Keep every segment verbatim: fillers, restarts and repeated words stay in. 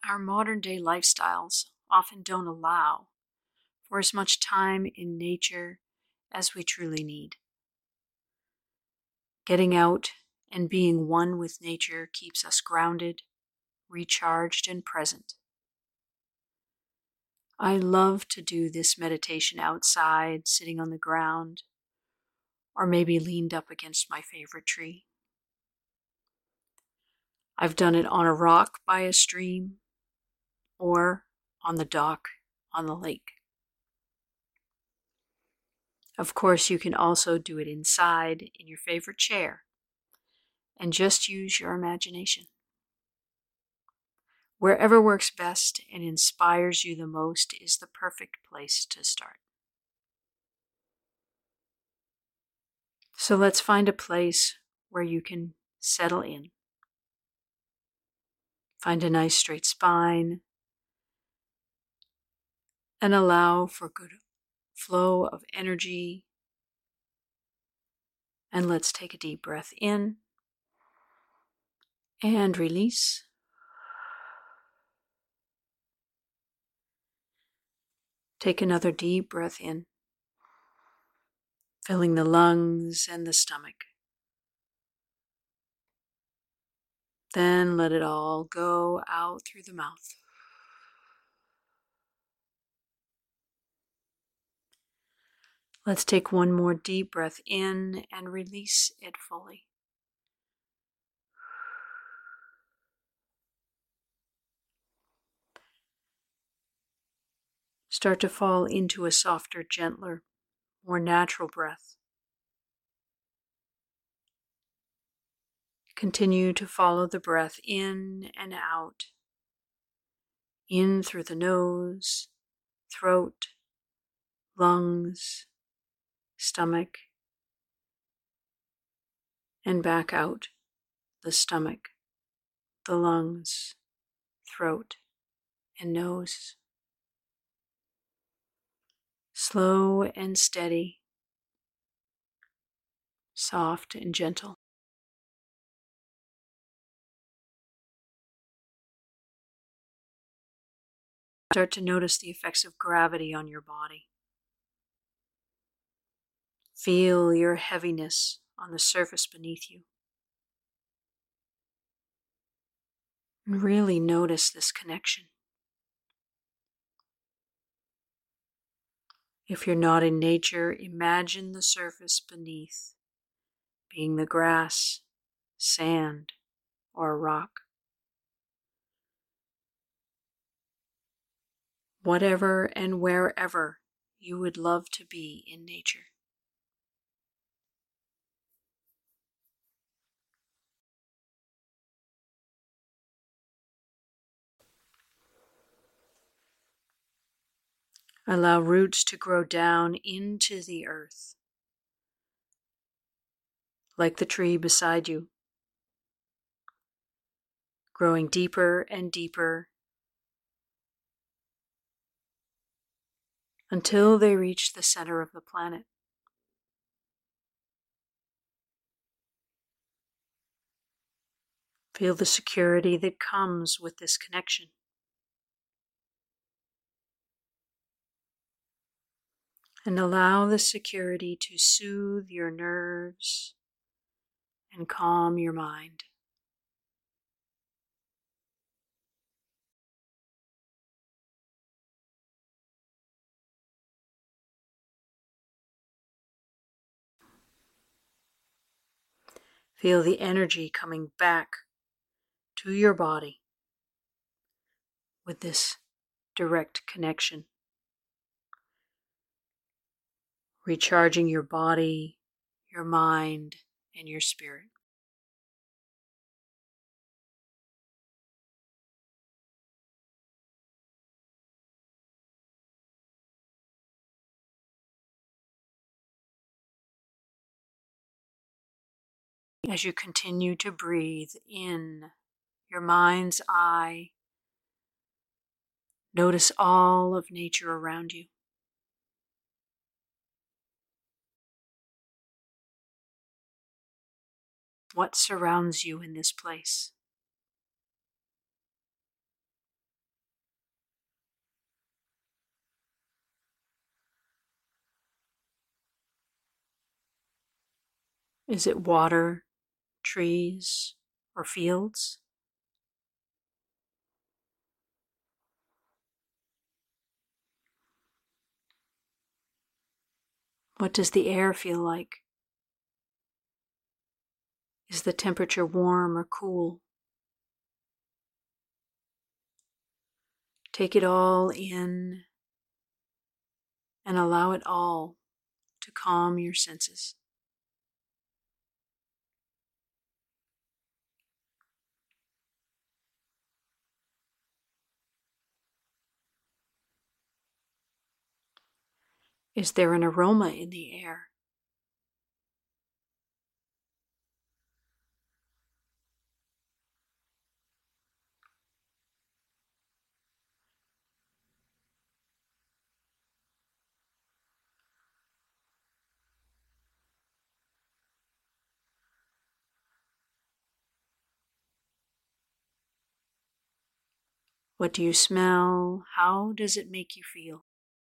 our modern day lifestyles often don't allow for as much time in nature as we truly need. Getting out and being one with nature keeps us grounded, recharged, and present. I love to do this meditation outside, sitting on the ground, or maybe leaned up against my favorite tree. I've done it on a rock by a stream or on the dock on the lake. Of course, you can also do it inside in your favorite chair and just use your imagination. Wherever works best and inspires you the most is the perfect place to start. So let's find a place where you can settle in. Find a nice straight spine and allow for good flow of energy. And let's take a deep breath in and release. Take another deep breath in, filling the lungs and the stomach. Then let it all go out through the mouth. Let's take one more deep breath in and release it fully. Start to fall into a softer, gentler, more natural breath. Continue to follow the breath in and out. In through the nose, throat, lungs, stomach, and back out the stomach, the lungs, throat, and nose. Slow and steady, soft and gentle. Start to notice the effects of gravity on your body. Feel your heaviness on the surface beneath you. And really notice this connection. If you're not in nature, imagine the surface beneath being the grass, sand, or a rock. Whatever and wherever you would love to be in nature. Allow roots to grow down into the earth, like the tree beside you, growing deeper and deeper until they reach the center of the planet. Feel the security that comes with this connection. And allow the security to soothe your nerves and calm your mind. Feel the energy coming back to your body with this direct connection. Recharging your body, your mind, and your spirit. As you continue to breathe in your mind's eye, notice all of nature around you. What surrounds you in this place? Is it water, trees, or fields? What does the air feel like? Is the temperature warm or cool? Take it all in and allow it all to calm your senses. Is there an aroma in the air? What do you smell? How does it make you feel?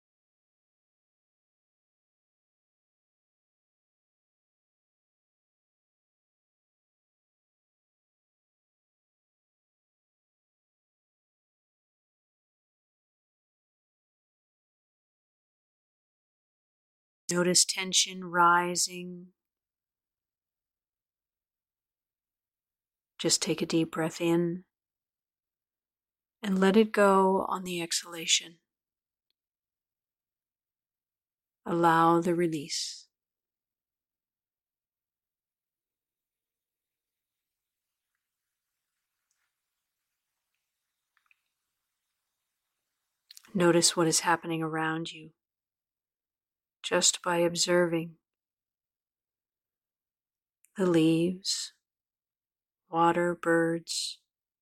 Notice tension rising. Just take a deep breath in and let it go on the exhalation. Allow the release. Notice what is happening around you just by observing the leaves, water, birds,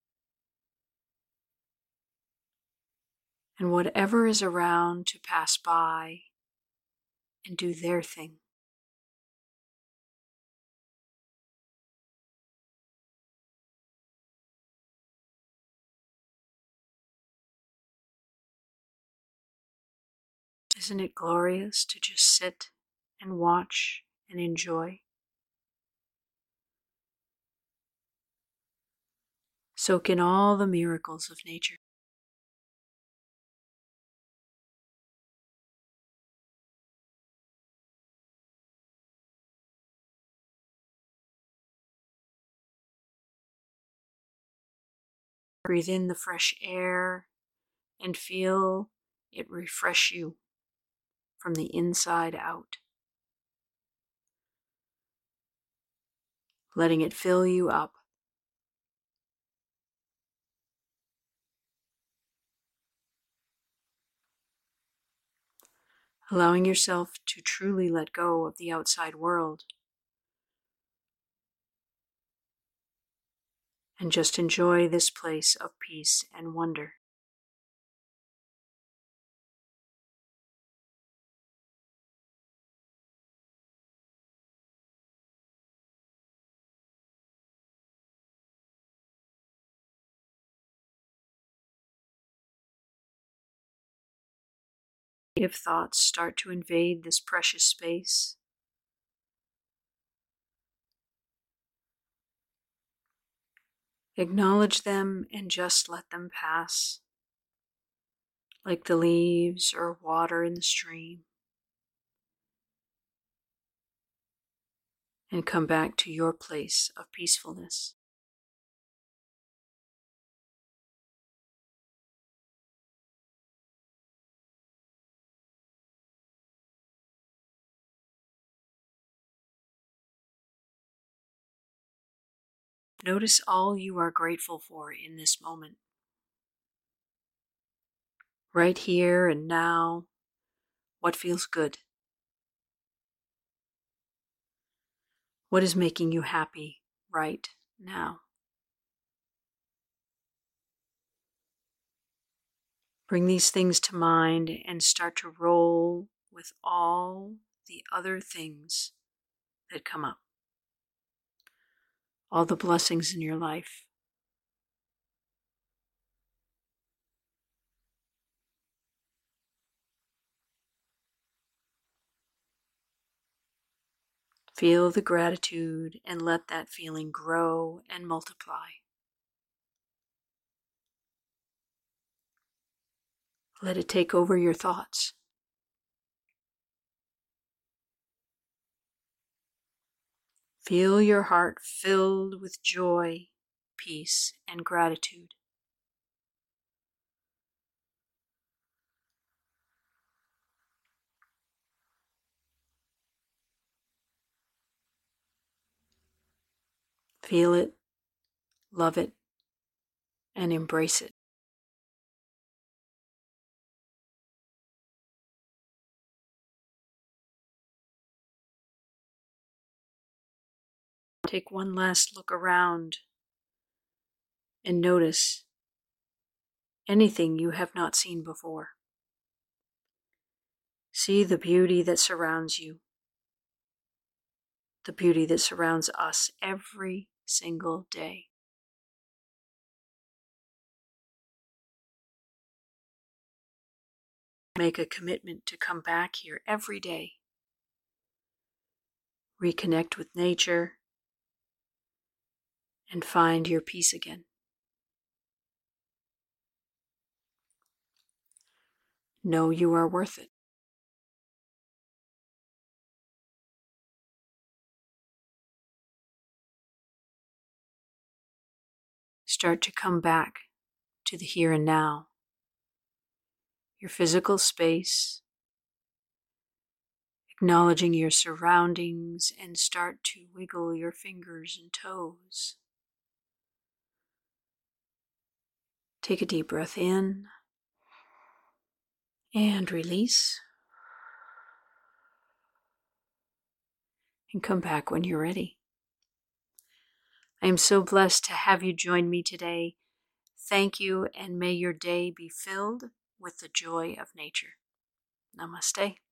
and whatever is around to pass by and do their thing. Isn't it glorious to just sit and watch and enjoy? Soak in all the miracles of nature. Breathe in the fresh air and feel it refresh you from the inside out, letting it fill you up. Allowing yourself to truly let go of the outside world and just enjoy this place of peace and wonder. If thoughts start to invade this precious space, acknowledge them and just let them pass, like the leaves or water in the stream, and come back to your place of peacefulness. Notice all you are grateful for in this moment. Right here and now, what feels good? What is making you happy right now? Bring these things to mind and start to roll with all the other things that come up. All the blessings in your life. Feel the gratitude and let that feeling grow and multiply. Let it take over your thoughts. Feel your heart filled with joy, peace, and gratitude. Feel it, love it, and embrace it. Take one last look around and notice anything you have not seen before. See the beauty that surrounds you, the beauty that surrounds us every single day. Make a commitment to come back here every day. Reconnect with nature and find your peace again. Know you are worth it. Start to come back to the here and now, your physical space, acknowledging your surroundings, and start to wiggle your fingers and toes. Take a deep breath in and release, and come back when you're ready. I am so blessed to have you join me today. Thank you, and may your day be filled with the joy of nature. Namaste.